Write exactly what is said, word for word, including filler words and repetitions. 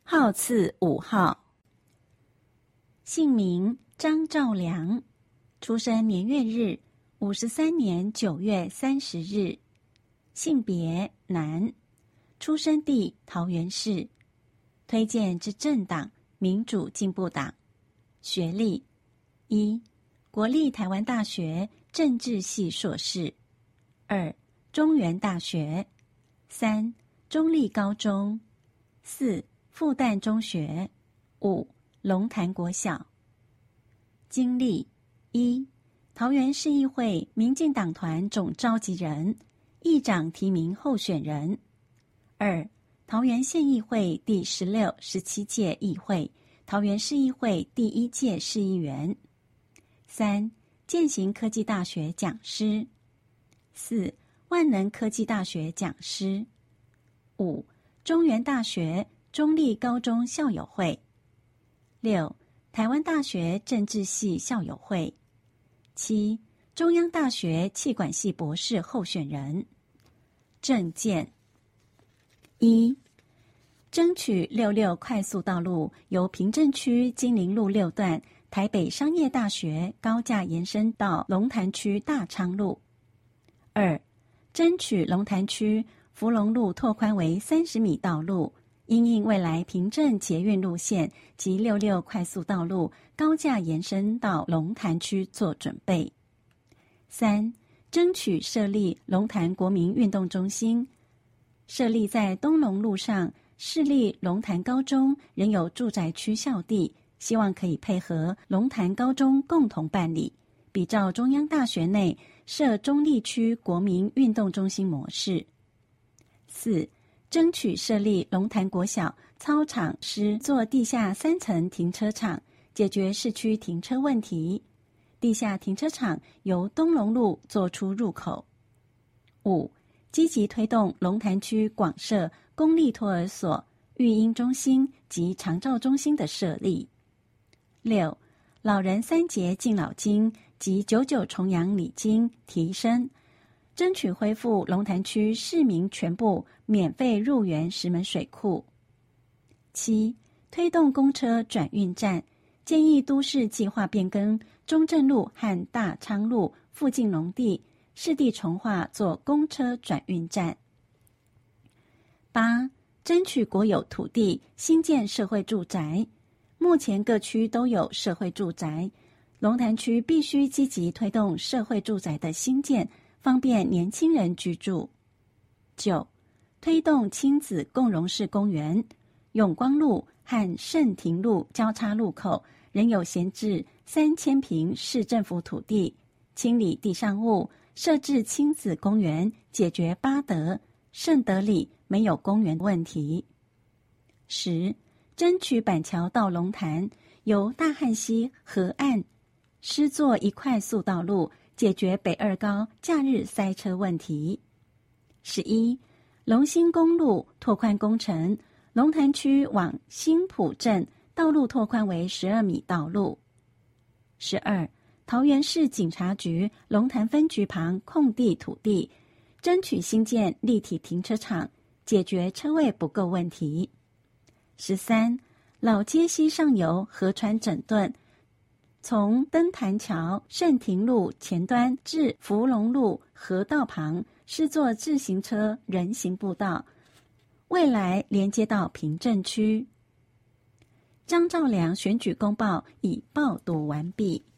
号次五号。姓名张兆良，出生年月日五十三年九月三十日，性别男，出生地桃园市，推荐之政党民主进步党，学历一，国立台湾大学政治系硕士，二，中原大学，三，中立高中，四，复旦中学，五，龙潭国小。经历一，桃园市议会民进党团总召集人、议长提名候选人。二，桃园县议会第十六、十七届议会，桃园市议会第一届市议员。三，健行科技大学讲师。四，万能科技大学讲师。五，中原大学中立高中校友会。六，台湾大学政治系校友会。七，中央大学企管系博士候选人。政见一，争取六六快速道路由平镇区金陵路六段台北商业大学高架延伸到龙潭区大昌路。二，争取龙潭区福隆路拓宽为三十米道路，因应未来平镇捷运路线及六六快速道路高架延伸到龙潭区做准备。三，争取设立龙潭国民运动中心，设立在东龙路上，市立龙潭高中仍有住宅区校地，希望可以配合龙潭高中共同办理，比照中央大学内设中立区国民运动中心模式。四，争取设立龙潭国小操场施作地下三层停车场，解决市区停车问题。地下停车场由东龙路做出入口。五，积极推动龙潭区广设公立托儿所、育婴中心及长照中心的设立。六，老人三节敬老金及九九重阳礼金提升，争取恢复龙潭区市民全部免费入园石门水库。七，推动公车转运站，建议都市计划变更中正路和大昌路附近农地，市地重划做公车转运站。八，争取国有土地新建社会住宅，目前各区都有社会住宅，龙潭区必须积极推动社会住宅的新建，方便年轻人居住。九，推动亲子共融式公园，永光路和盛庭路交叉路口仍有闲置三千坪市政府土地，清理地上物，设置亲子公园，解决八德、盛德里没有公园问题。十，争取板桥到龙潭由大汉溪河岸施作一快速道路，解决北二高假日塞车问题。十一，龙兴公路拓宽工程，龙潭区往新埔镇道路拓宽为十二米道路。十二，桃园市警察局龙潭分局旁空地土地，争取新建立体停车场，解决车位不够问题。十三，老街溪上游河川整顿，从登潭桥盛庭路前端至福隆路河道旁施作自行车人行步道，未来连接到平镇区。张兆良选举公报已报读完毕。